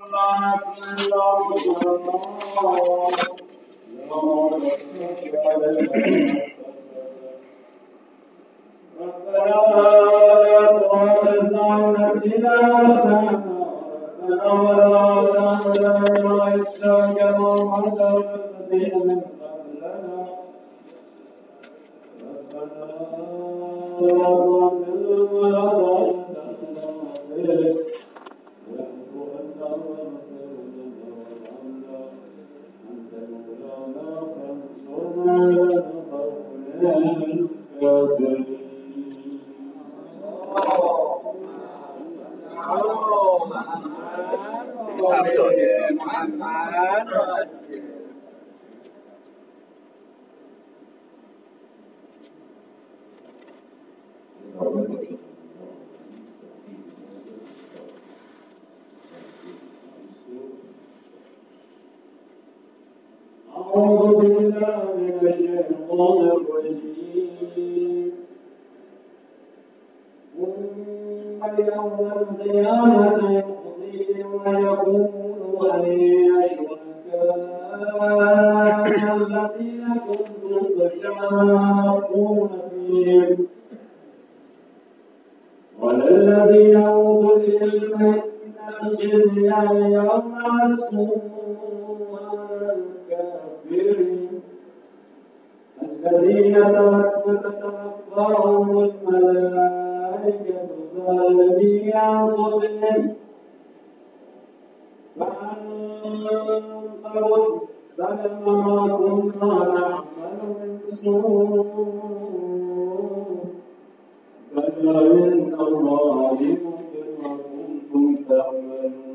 أعوذ بالله من الشيطان الرجيم ثم يوم القيامة يخزيهم ويقول أين شركائي الذين كنتم تشاقون فيهم وللذين أوتوا العلم إن الخزي اليوم مسموع الكافرين الذين تتوفاهم الملائكة ظالمي أنفسهم فأنكروا سلم ما كنا نعمل من سوء بلى إن الله عليم بما كنتم تعملون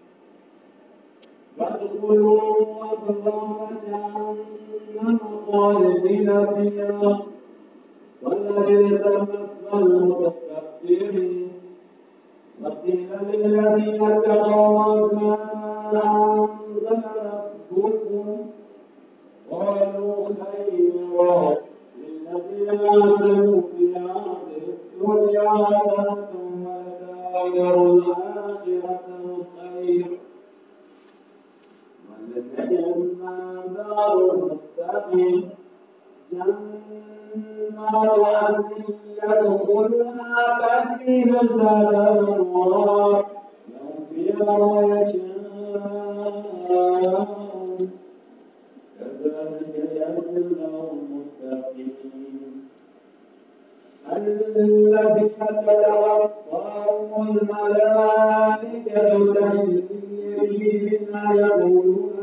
فادخلوا أبواب جهنم خالدين فيها ولبئس مثوى المتكبرين وقيل للذين اتقوا ماذا أنزل ربكم قالوا خيرا للذين أحسنوا في هذه الدنيا حسنة ولدار الآخرة خير ولنعم دار المتقين جنات عدن يدخلونها تجري من تحتها الأنهار لهم فيها ما يشاءون كذلك يجزي الله المتقين الذين تتوفاهم الملائكة تحييهم يقولون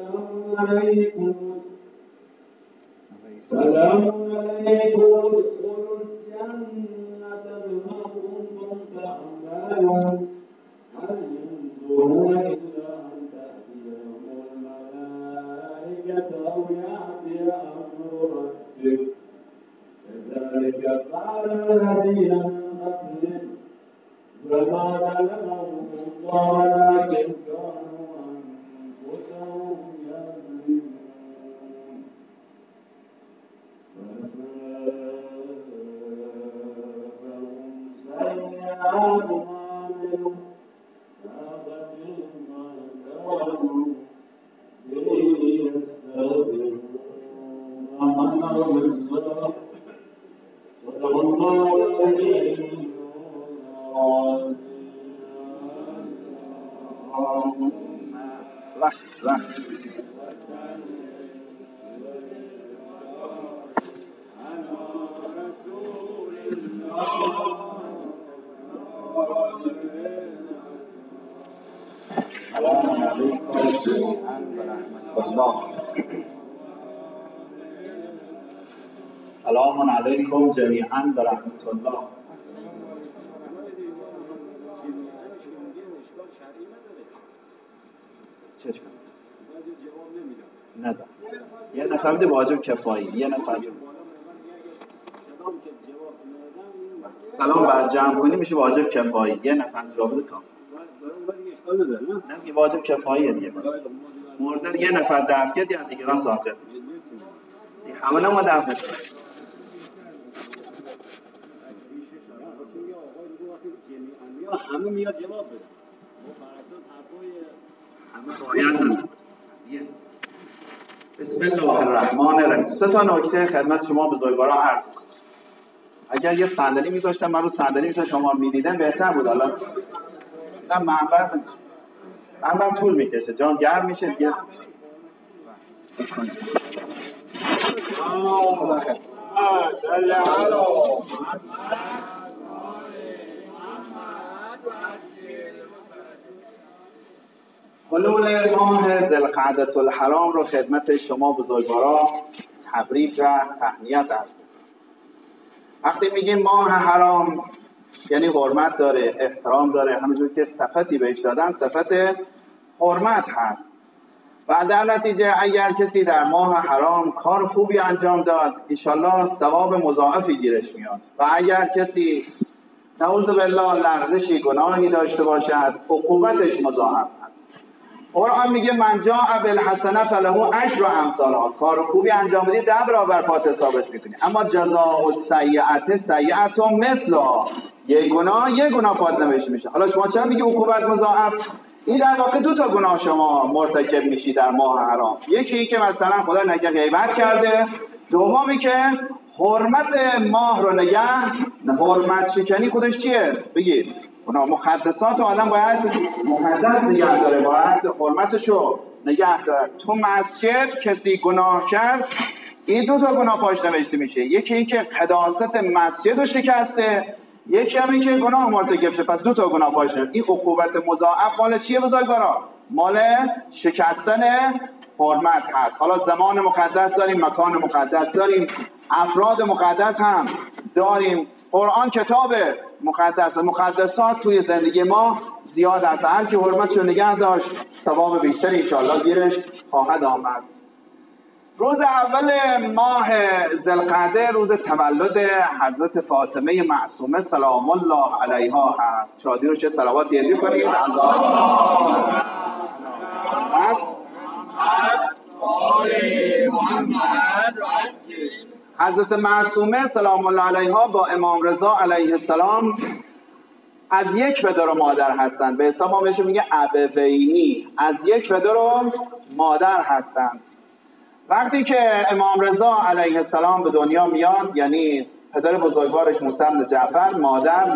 سلام عليكم ادخلوا الجنة بما كنتم تعملون هل ينظرون إلا أن تأتيهم الملائكة أو يأتي أمر ربك كذلك قال الذين من قبلهم فما ظلمهم الله ولكن كانوا أنفسهم يظلمون فأصابهم سيئات ما عملوا فأخذهم ما كانوا به يستهزئون آمنا بالله صدق الله العظيم السلام عليكم جميعا ورحمة الله. سلام علیکم جمیعا و رحمت الله. چشم ندارم. یه نفر بده واجب کفایی. یه نفر سلام بر جمع کنی میشه واجب کفایی. یه نفر جواب بده کافی. نه واجب کفاییه دیگه. مورد یه نفر دفع کرد یا دیگران ساقط میشه. همه ما دفع کنیم. همه میاد جواب بده. ما فرضاً حرفای باید ندارم. بسم الله الرحمن الرحیم. 3 تا نکته خدمت شما بزرگوارا عرض کنم. اگر یه صندلی میذاشتم من رو صندلی میشم شما میدیدم بهتر بود. حالا نه منبر طول میکشه، جان گرم میشه دیگه. خدا خیر. حلول ماه ذوالقعدة الحرام رو خدمت شما بزرگوارا تبریک و تهنیت عرض. وقتی میگیم ماه حرام یعنی حرمت داره، احترام داره، همونجور که صفتی بهش دادن صفت حرمت هست. و در نتیجه اگر کسی در ماه حرام کار خوبی انجام داد انشالله ثواب مضاعفی گیرش میاد و اگر کسی نعوذ بالله لغزشی گناهی داشته باشد عقوبتش مضاعف هست. قرآن میگه من جاء بالحسنه فله عشر امثالها. کار خوبی انجام بدی 10 برابر پات ثابت میکنی. اما جزاء السیئه سیئه مثلها. یک گناه پات نوشته میشه. حالا شما چرا میگی عقوبت مضاعف؟ این در واقع 2 تا گناه شما مرتکب میشی در ماه حرام. یکی این که مثلا خدا نگه غیبت کرده، دومی که حرمت ماه رو حرمت شکنی خودش چیه؟ بگید. اونا مقدسات آدم باید مقدس نگه داره، باید حرمتشو نگه داره. تو مسجد کسی گناه کرد این 2 تا گناه پاش نوشته میشه. یکی این که قداست مسجد رو شکسته، یکی هم این که گناه مرتکب شه. پس 2 تا گناه پاش نوشته. این عقوبت مضاعف مال چیه بزرگوارا؟ مال شکستن حرمت هست. حالا زمان مقدس داریم، مکان مقدس داریم، افراد مقدس هم داریم. قرآن کتاب مقدس، مقدسات توی زندگی ما زیاد است. هر کی حرمتشو نگه داشت ثواب بیشتری انشاءالله گیرش خواهد آمد. روز اول ماه ذوالقعده روز تولد حضرت فاطمه معصومه سلام الله علیها هست. شادی رو چه صلوات دیدی کنید. حضرت معصومه سلام الله علیها با امام رضا علیه السلام از یک پدر و مادر هستند. به حساب ما بهشون میگه ابوینی، از یک پدر و مادر هستند. وقتی که امام رضا علیه السلام به دنیا میاد، یعنی پدر بزرگوارش موسی بن جعفر، مادر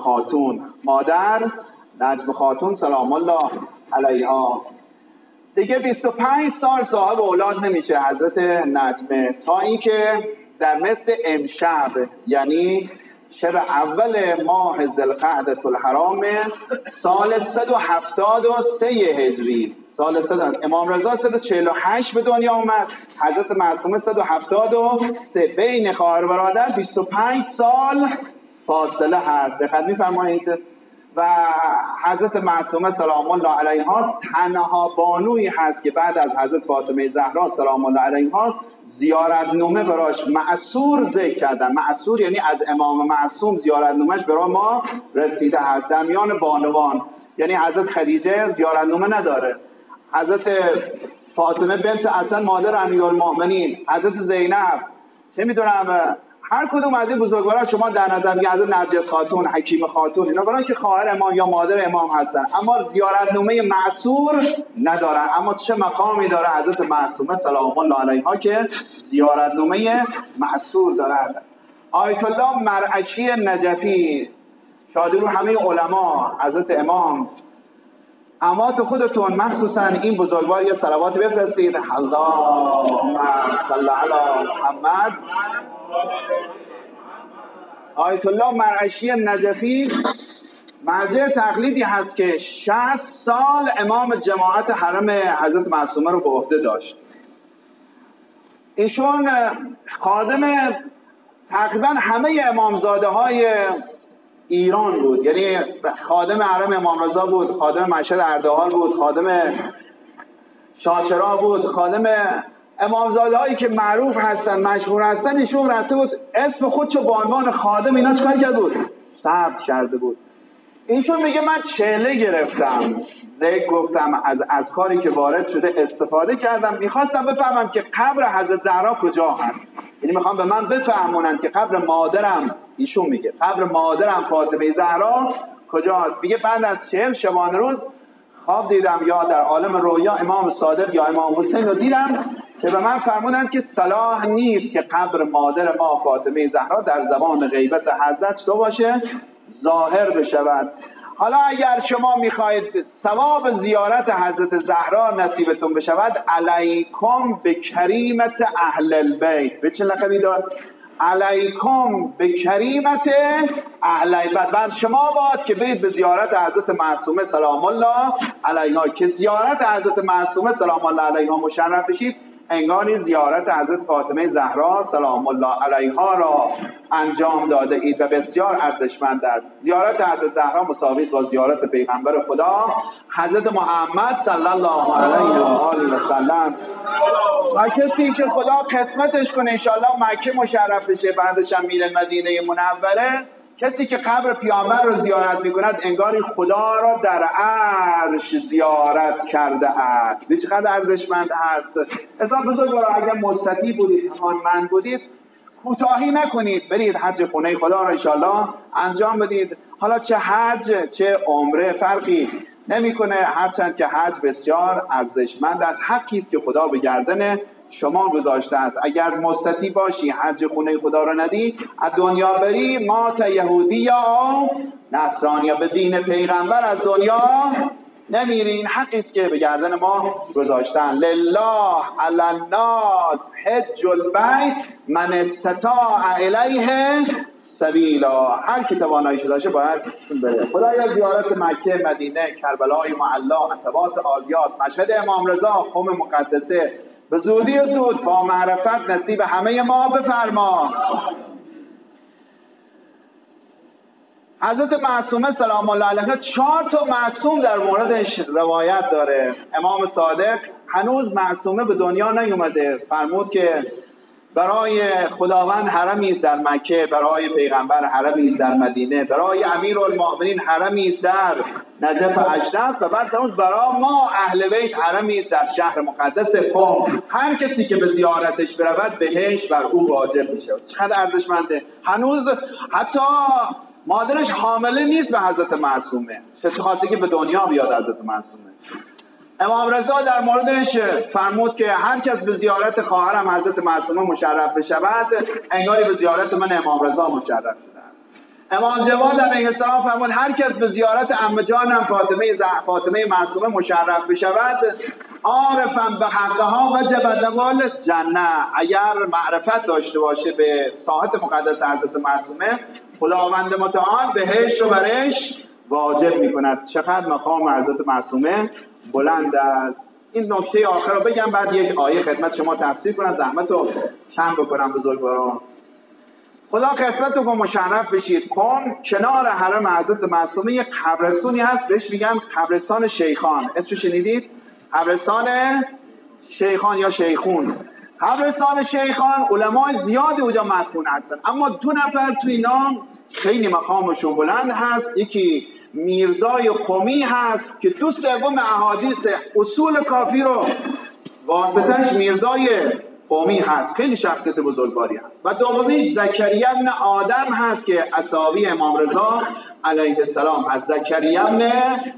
نجم خاتون سلام الله علیها، دیگه 25 سال صاحب اولاد نمیشه حضرت نجمه، تا اینکه در مثل امشب یعنی شب اول ماه ذوالقعدة الحرام سال 173 هجری، سال 100 امام رضا 148 به دنیا اومد، حضرت معصومه 173. بین خواهر برادر 25 سال فاصله هست. دقت می‌فرمایید. و حضرت معصومه سلام الله علیها تنها بانویی هست که بعد از حضرت فاطمه زهرا سلام الله علیها زیارتنامه براش معصور ذکر کردن. معصور یعنی از امام معصوم زیارتنامه‌اش برای ما رسیده هست. در میان بانوان یعنی حضرت خدیجه زیارتنامه نداره، حضرت فاطمه بنت اصلا مادر امیرالمؤمنین، حضرت زینب، چه میدونم هر کدوم از این بزرگواران شما در نظر میگه، حضرت نرجس خاتون، حکیم خاتون، اینا برای که خواهر امام یا مادر امام هستن اما زیارتنامه معصور ندارن. اما چه مقامی داره حضرت معصومه سلام الله علیها که زیارتنامه معصور دارد. آیت الله مرعشی نجفی، شادی رو همه علما، حضرت امام، اموات خودتون مخصوصا این بزرگوار یه صلوات بفرستید. اللهم صل علی محمد. آیت الله مرعشی نجفی مرجع تقلیدی هست که 60 سال امام جماعت حرم حضرت معصومه رو به عهده داشت. ایشون خادم تقریبا همه امامزاده های ایران بود، یعنی خادم حرم امام رضا بود، خادم مشهد اردوغال بود، خادم شاهچراغ بود، خادم امامزاده هایی که معروف هستن مشهور هستن. ایشون رفته بود اسم خودشو به عنوان خادم اینا چکار کرده بود؟ ثبت کرده بود. ایشون میگه من چله گرفتم، ذکر گفتم، از اذکاری که وارد شده استفاده کردم، میخواستم بفهمم که قبر حضرت زهرا کجا هست. یعنی میخوام به من بفهمونن که قبر مادرم، ایشون میگه قبر مادرم فاطمه زهرا کجاست. میگه بعد از 40 شبانه روز خواب دیدم یا در عالم رویا امام صادق یا امام حسین رو دیدم که به من فرمودند که صلاح نیست که قبر مادر ما فاطمه زهرا در زمان غیبت حضرت تو باشه، ظاهر بشود. حالا اگر شما میخواهید ثواب زیارت حضرت زهرا نصیبتون بشود، علیکم به کریمت اهل البیت. به چه لقبی داد؟ علیکم به کریمت اهل البیت. بعد شما باید که برید به زیارت حضرت معصومه سلام الله علیها، که زیارت حضرت معصومه سلام الله علیها مشرف بشید، انگاری زیارت حضرت فاطمه زهرا سلام الله علیها را انجام داده اید و بسیار ارزشمند است. زیارت حضرت زهرا مساوی است با زیارت پیغمبر خدا حضرت محمد صلی الله علیه و آله و سلم. و کسی که خدا قسمتش کنه انشاءالله مکه مشرف بشه، بعدش هم میره مدینه منوره، کسی که قبر پیامبر رو زیارت میکند انگاری خدا را در عرش زیارت کرده است. به چقدر ارزشمند است. حساب بزرگوارا اگر مستطیع بودید، توانمند بودید، کوتاهی نکنید، برید حج خونه خدا را انشاءالله انجام بدید. حالا چه حج چه عمره فرقی نمیکنه، هرچند که حج بسیار ارزشمند است، حقی است که خدا به گردن شما گذاشته است. اگر مستطیع باشی حج خونه خدا رو ندی، از دنیا بری مات یهودی یا نصرانی، یا به دین پیغمبر از دنیا نمیری. این حقی است که به گردن ما گذاشتن. لله علی الناس حج البیت من استطاع الیه سبیلا. هر کی تواناییش داشته باید بره. خدایا زیارت مکه، مدینه، کربلای معلا، عتبات عالیات، مشهد امام رضا، قم مقدسه به زودی زود با معرفت نصیب همه ما بفرما. حضرت معصومه سلام الله علیها 4 تا معصوم در موردش روایت داره. امام صادق هنوز معصومه به دنیا نیومده، فرمود که برای خداوند حرمی است در مکه، برای پیغمبر حرمی است در مدینه، برای امیرالمؤمنین حرمی است در نجف اشرف، و بعد فرمود برای ما اهل بیت حرمی است در شهر مقدس قم. هر کسی که به زیارتش برود بهشت بر او واجب میشه. چقدر ارزشمنده. هنوز حتی مادرش حامله نیست به حضرت معصومه، چه خاصی که به دنیا بیاد حضرت معصومه. امام رضا در موردش فرمود که هر کس به زیارت خواهرم حضرت معصومه مشرف بشود، انگاری به زیارت من امام رضا مشرف شده است. امام جواد علیه السلام فرمود هر کس به زیارت عمه جانم فاطمه معصومه مشرف بشود، عارفا به حقها وجب له الجنه. اگر معرفت داشته باشه به ساحت مقدس حضرت معصومه، خداوند متعال بهشت رو برش واجب میکند. چقدر مقام حضرت معصومه بلند است. این نکته آخر رو بگم، بعد یک آیه خدمت شما تفسیر کنم، زحمت رو کم بکنم. بزرگواران خدا قسمتتون رو مشرف بشید. قم کنار حرم حضرت معصومه یک قبرستونی هست، بهش میگن قبرستان شیخان. اسمش شنیدید؟ قبرستان شیخان یا شیخون. قبرستان شیخان علمای زیادی اونجا مدفون هستن، اما 2 نفر تو اینا خیلی مقامشون بلند هست. یکی میرزای قمی هست که 2/3 احادیث اصول کافی رو واسطش میرزای قمی هست، خیلی شخصیت بزرگواری هست. و دومیش زکریا ابن آدم هست که اصحابی امام رضا علیه السلام هست. زکریا ابن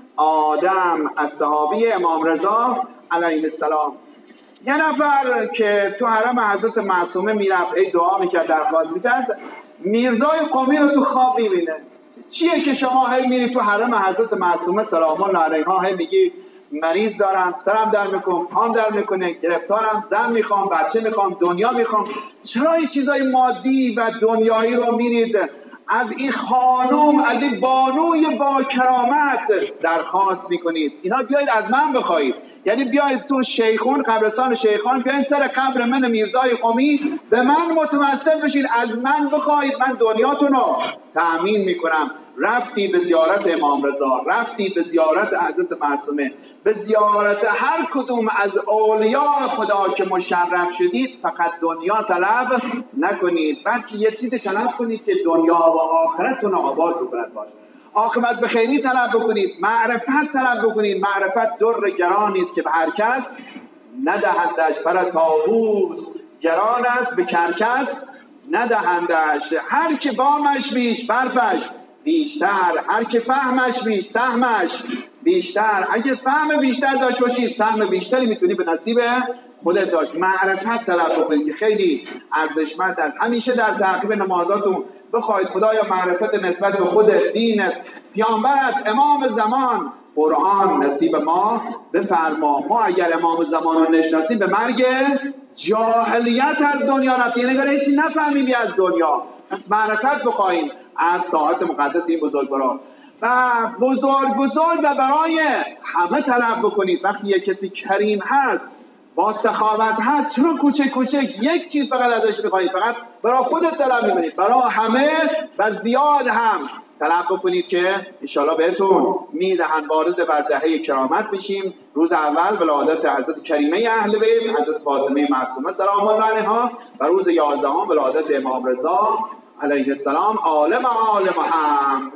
آدم اصحابی امام رضا علیه السلام. یه نفر که تو حرم حضرت معصومه میرفت، ای دعا میکرد، درخواست میکرد، میرزای قمی رو تو خواب میبینه. چیه که شما هی میری تو حرم حضرت معصومه سلام الله علیها، هی میگی مریض دارم، سرم در میکنم، پام در میکنه، گرفتارم، زن میخوام، بچه میخوام، دنیا میخوام؟ چرا این چیزای مادی و دنیایی رو میرید از این خانم، از این بانوی با کرامت درخواست میکنید؟ اینا بیاید از من بخواید. یعنی بیاید تو شیخون، قبرستان شیخان، بیاید سر قبر من میرزای قمی به من متوسل بشید، از من بخواید، من دنیاتون رو تأمین میکنم. رفتی به زیارت امام رضا، رفتی به زیارت حضرت معصومه، به زیارت هر کدوم از اولیاء خدا که مشرف شدید، فقط دنیا طلب نکنید، بلکه یه چیزی طلب کنید که دنیا و آخرتتون آباد بکند باشه. عاقبت به خیری طلب بکنید، معرفت طلب بکنید. معرفت در گرانی است که به هر کس ندهندش. پر طاووس گران است به کرکس ندهندش. هر که بامش بیش برفش بیشتر، هر که فهمش بیش سهمش بیشتر، اگه فهم بیشتر داشت باشی سهم بیشتری میتونی به نصیب خودت داشت. معرفت طلب بکنید که خیلی ارزشمند است. همیشه در تعقیب نمازاتون بخواید خدایا معرفت نسبت به خودت، دینت، پیامبرت، امام زمان، قرآن نصیب ما بفرما. ما اگر امام زمان رو نشناسیم به مرگ جاهلیت از دنیا رفتیم، یعنی اگر هیچی نفهمیدی از دنیا، پس معرفت بخواهیم از ساعت مقدس این بزرگواران و بزرگ و برای همه طلب بکنید. وقتی یک کسی کریم هست، با سخاوت هست، چرا کوچک یک چیز فقط ازش میخواهید؟ فقط برای خودت طلب میکنید، برای همه و زیاد هم طلب بکنید که انشاءالله بهتون میدهن. وارد بر دهه کرامت بشیم. روز اول ولادت حضرت کریمه اهل بیت، حضرت فاطمه معصومه سلام الله علیها، و روز 11 ولادت امام رضا علیه السلام، عالم محمد.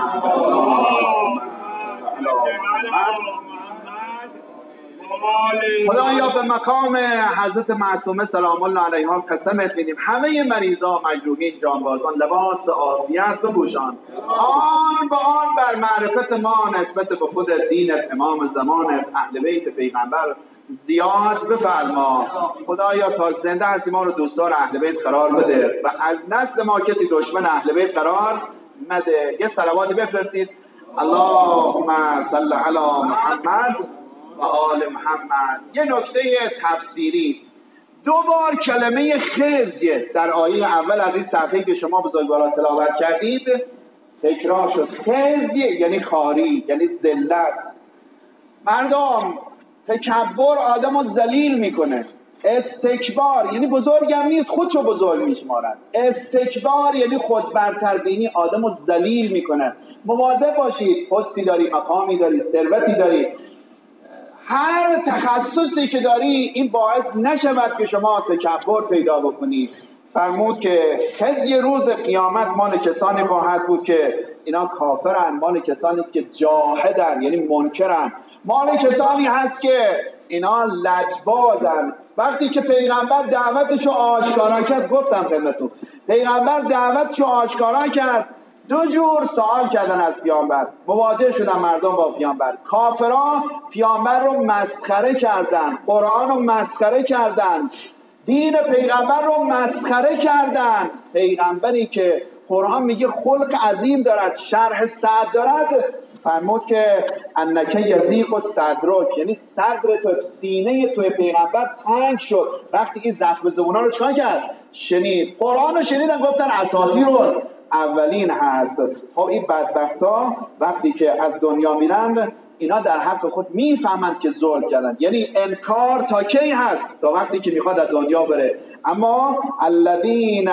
خدایا به مقام حضرت معصومه سلام الله علیها قسمت میدیم همه مریضا، مجروحین، جانبازان لباس عافیت بپوشان. آن به آن بر معرفت ما نسبت به خود، دینت، امام زمانت، اهل بیت پیغمبر زیاد بفرما. خدایا تا زنده هستی ما رو دوستدار اهل بیت قرار بده و از نسل ما کسی دشمن اهل بیت قرار مده. یه صلواتی بفرستید. اللهم صل علی محمد و آل محمد. یه نکته تفسیری، 2 بار کلمه خزی در آیه اول از این صفحه که شما بزرگواران تلاوت کردید تکرار شد. خزی یعنی خاری، یعنی ذلت. مردم تکبر آدمو ذلیل میکنه. استکبار یعنی بزرگم نیست، خودشو بزرگ میشمارد. استکبار یعنی خود برتربینی، آدمو ذلیل میکنه. مواظب باشید، پستی داری، مقامی داری، ثروتی داری، هر تخصصی که داری، این باعث نشود که شما تکبر پیدا بکنید. فرمود که خزی روز قیامت مال کسانی خواهد بود که اینا کافرن، مال کسانی است که جاهدن یعنی منکرن، مال کسانی هست که اینا لجبازن. وقتی که پیغمبر دعوتشو آشکارا کرد، گفتم خدمتتون، پیغمبر دعوتشو آشکارا کرد، 2 جور سوال کردن از پیامبر. مواجه شدن مردم با پیامبر. کافران پیامبر رو مسخره کردن، قرآن رو مسخره کردن، دین پیغمبر رو مسخره کردن. پیغمبری که قرآن میگه خلق عظیم دارد، شرح صدر دارد، فرمود که انک یضیق صدرک، یعنی صدر تو، سینه تو پیغمبر تنگ شد وقتی که زخم زبونا رو چکار کرد؟ شنید. قرآن رو شنیدن، گفتن اساطیر اولین هست. خب این بدبختا وقتی که از دنیا میرن، اینا در حق خود میفهمند که ظلم کردن. یعنی انکار تا کی هست؟ تا وقتی که میخواد از دنیا بره. اما الذین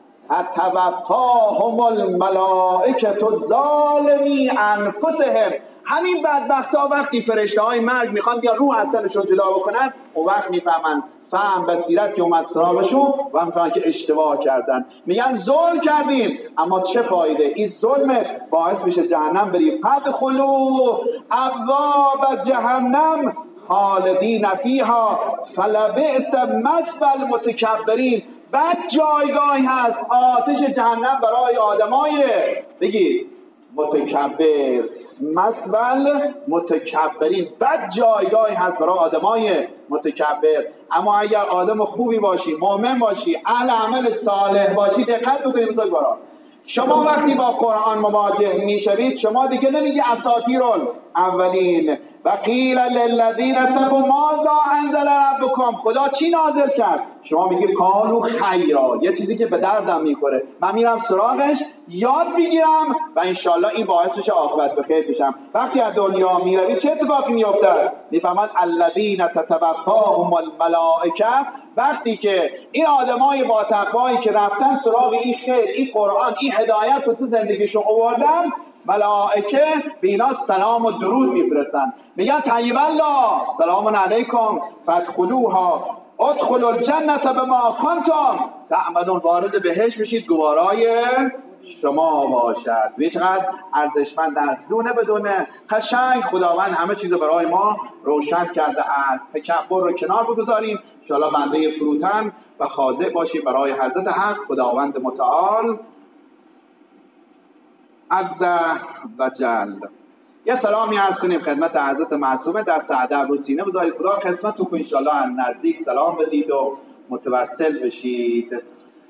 توفاهم الملائکه ظالمی انفسهم، همین بدبختا وقتی فرشته های مرگ میخوان بیا روح از تنشون جدا بکنن، اون وقت میفهمن، فهم بصیرت که اومد سراغشون و میفهمن که اشتباه کردن. میگن ظلم کردیم، اما چه فایده؟ این ظلم باعث میشه جهنم بریم. فادخلوا ابواب جهنم خالدین فیها فلبئس مثوى المتکبرین. بد جایگاهی هست آتش جهنم برای آدمای بگید متکبر، مثوى متکبرین. بد جایگاهی هست برای آدمای متکبر. اما اگر آدم خوبی باشی، مؤمن باشی، اهل عمل صالح باشی، دقت بکنید بزرگواران، شما وقتی با قرآن مواجه میشوید، شما دیگه نمیگی اساطیر الاولین و قیل للذین اتقوا ماذا انزل ربکم، خدا چی نازل کرد؟ شما میگی قالوا خیرا، یه چیزی که به دردم میخوره، من میرم سراغش یاد بگیرم و انشالله این باعث میشه عاقبت به خیر بشم. وقتی از دنیا میروی چه اتفاقی میفته؟ میفهمن الذین تتوفاهم الملائکه، وقتی که این آدمای با تقوایی که رفتن سراغ این خیر، این قرآن، این هدایت رو تو زندگیشون آوردن، ملائکه به اینا سلام و درود میفرستن، میگن طیب الله سلام علیکم فادخلوها ادخلوا الجنة بما کنتم تعملون، وارد بهشت بشید گوارای شما باشد. ببین چقدر ارزشمند است. دونه بدونه قشنگ خداوند همه چیز برای ما روشن کرده است. تکبر رو کنار بگذاریم، انشاءالله بنده فروتن و خاضع باشیم برای حضرت حق خداوند متعال عز و جل. یه سلامی عرض کنیم خدمت حضرت معصومه، دست ادب رو سینه بذارید، خدا قسمت رو انشالله از نزدیک سلام بدید و متوسل بشید.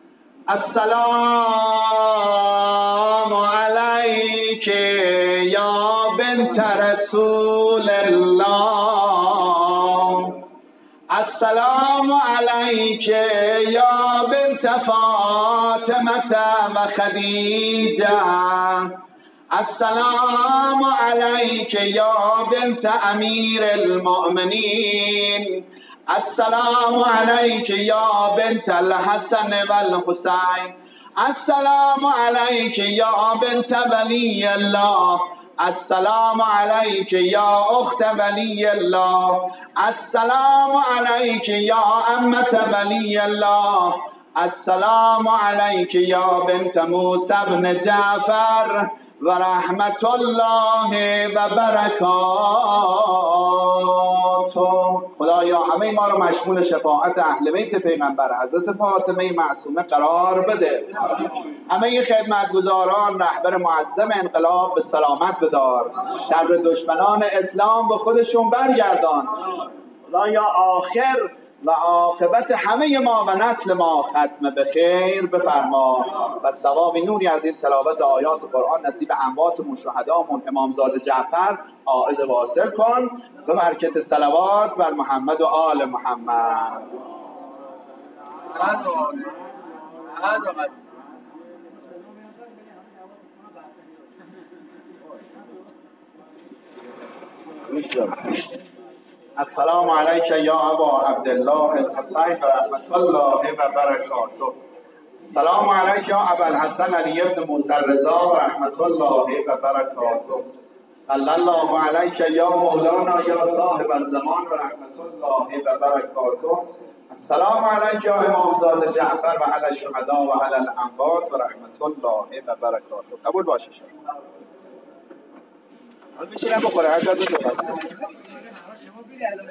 السلام علیک یا بنت رسول الله، السلام علیک یا بنت فاطمه و خدیجه، السلام علیک یا بنت امیر المؤمنین، السلام علیک یا بنت الحسن والحسین، السلام علیک یا بنت ولی الله، السلام علیک یا اخت ولی الله، السلام علیک یا عمت ولی الله، السلام علیک یا بنت موسی بن جعفر و رحمت الله و برکاته. خدایا همه ما رو مشمول شفاعت اهل بیت پیغمبر حضرت فاطمه معصومه قرار بده. همه خدمتگزاران رهبر معظم انقلاب به سلامت بدار، شر دشمنان اسلام به خودشون برگردان. خدایا آخر و عاقبت همه ما و نسل ما ختم به خیر بفرما و ثواب نوری از این تلاوت آیات قرآن نصیب امواتمون شهدامون امامزاده جعفر عائد واصل کن. به برکت صلوات بر محمد و آل محمد. السلام علیک یا ابا عبدالله الحسین و رحمت الله و برکاته. السلام علیک یا ابا الحسن علی بن موسی الرضا و رحمت الله و برکاته. صلی الله علیک یا مولانا یا صاحب الزمان و رحمت الله و برکاته. السلام علیک یا امامزاده جعفر و علی الشهدا و علی الاموات و رحمت الله و برکاته. قبول باشه شد. حالا بشینم بخوره هر جا